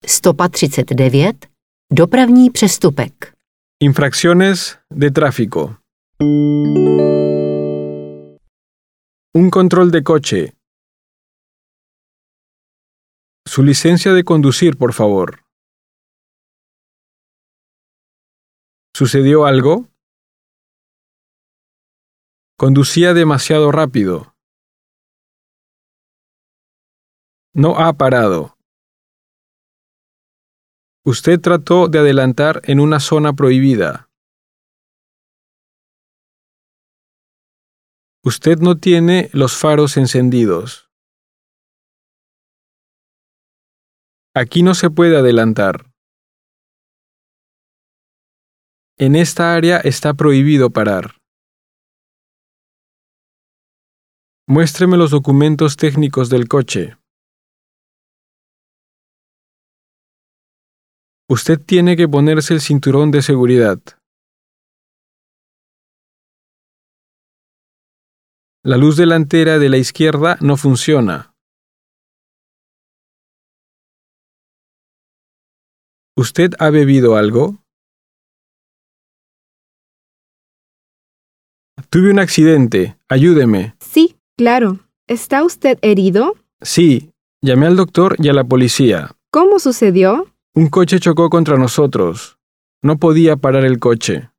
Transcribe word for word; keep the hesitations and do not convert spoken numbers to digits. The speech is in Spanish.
sto třicet devět. Dopravní přestupek. Infracciones de tráfico. Un control de coche. Su licencia de conducir, por favor. ¿Sucedió algo? Conducía demasiado rápido. No ha parado. Usted trató de adelantar en una zona prohibida. Usted no tiene los faros encendidos. Aquí no se puede adelantar. En esta área está prohibido parar. Muéstreme los documentos técnicos del coche. Usted tiene que ponerse el cinturón de seguridad. La luz delantera de la izquierda no funciona. ¿Usted ha bebido algo? Tuve un accidente. Ayúdeme. Sí, claro. ¿Está usted herido? Sí, llamé al doctor y a la policía. ¿Cómo sucedió? Un coche chocó contra nosotros. No podía parar el coche.